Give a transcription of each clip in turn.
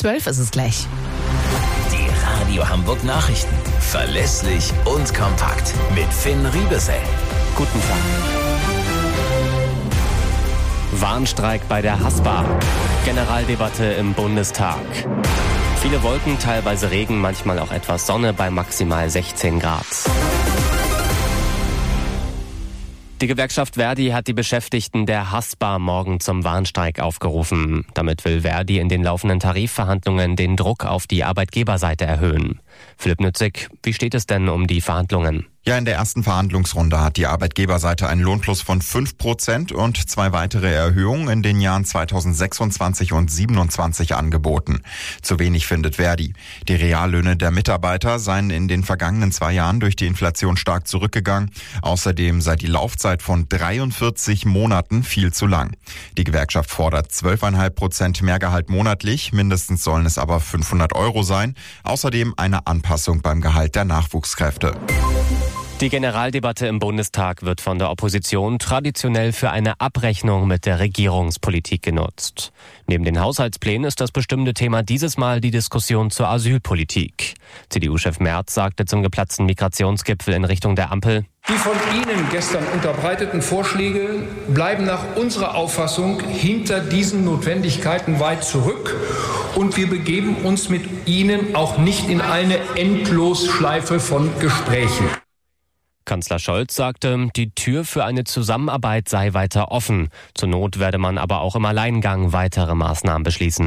12 ist es gleich. Die Radio Hamburg Nachrichten. Verlässlich und kompakt. Mit Finn Riebesell. Guten Tag. Warnstreik bei der Haspa. Generaldebatte im Bundestag. Viele Wolken, teilweise Regen, manchmal auch etwas Sonne bei maximal 16 Grad. Die Gewerkschaft Verdi hat die Beschäftigten der Haspa morgen zum Warnstreik aufgerufen. Damit will Verdi in den laufenden Tarifverhandlungen den Druck auf die Arbeitgeberseite erhöhen. Philipp Nützig, wie steht es denn um die Verhandlungen? Ja, in der ersten Verhandlungsrunde hat die Arbeitgeberseite einen Lohnplus von 5% und 2 weitere Erhöhungen in den Jahren 2026 und 2027 angeboten. Zu wenig findet Verdi. Die Reallöhne der Mitarbeiter seien in den vergangenen 2 Jahren durch die Inflation stark zurückgegangen. Außerdem sei die Laufzeit von 43 Monaten viel zu lang. Die Gewerkschaft fordert 12,5% mehr Gehalt monatlich, mindestens sollen es aber 500 € sein. Außerdem eine Anpassung beim Gehalt der Nachwuchskräfte. Die Generaldebatte im Bundestag wird von der Opposition traditionell für eine Abrechnung mit der Regierungspolitik genutzt. Neben den Haushaltsplänen ist das bestimmte Thema dieses Mal die Diskussion zur Asylpolitik. CDU-Chef Merz sagte zum geplatzten Migrationsgipfel in Richtung der Ampel: Die von Ihnen gestern unterbreiteten Vorschläge bleiben nach unserer Auffassung hinter diesen Notwendigkeiten weit zurück. Und wir begeben uns mit Ihnen auch nicht in eine Endlosschleife von Gesprächen. Kanzler Scholz sagte, die Tür für eine Zusammenarbeit sei weiter offen. Zur Not werde man aber auch im Alleingang weitere Maßnahmen beschließen.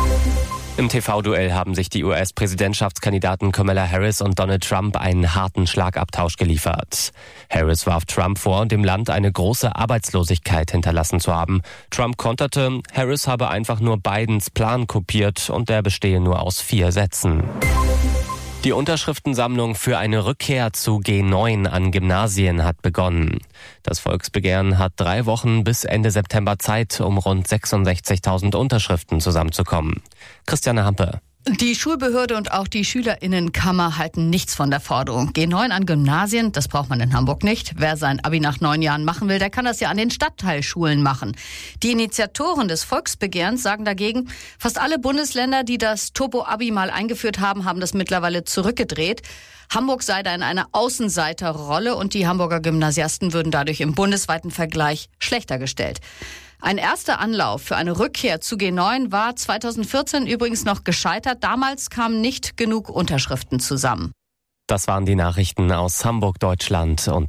Im TV-Duell haben sich die US-Präsidentschaftskandidaten Kamala Harris und Donald Trump einen harten Schlagabtausch geliefert. Harris warf Trump vor, dem Land eine große Arbeitslosigkeit hinterlassen zu haben. Trump konterte, Harris habe einfach nur Bidens Plan kopiert und der bestehe nur aus 4 Sätzen. Die Unterschriftensammlung für eine Rückkehr zu G9 an Gymnasien hat begonnen. Das Volksbegehren hat 3 Wochen bis Ende September Zeit, um rund 66.000 Unterschriften zusammenzukommen. Christiane Hampe. Die Schulbehörde und auch die SchülerInnenkammer halten nichts von der Forderung. G9 an Gymnasien, das braucht man in Hamburg nicht. Wer sein Abi nach 9 Jahren machen will, der kann das ja an den Stadtteilschulen machen. Die Initiatoren des Volksbegehrens sagen dagegen, fast alle Bundesländer, die das Turbo-Abi mal eingeführt haben, haben das mittlerweile zurückgedreht. Hamburg sei da in einer Außenseiterrolle und die Hamburger Gymnasiasten würden dadurch im bundesweiten Vergleich schlechter gestellt. Ein erster Anlauf für eine Rückkehr zu G9 war 2014 übrigens noch gescheitert. Damals kamen nicht genug Unterschriften zusammen. Das waren die Nachrichten aus Hamburg, Deutschland und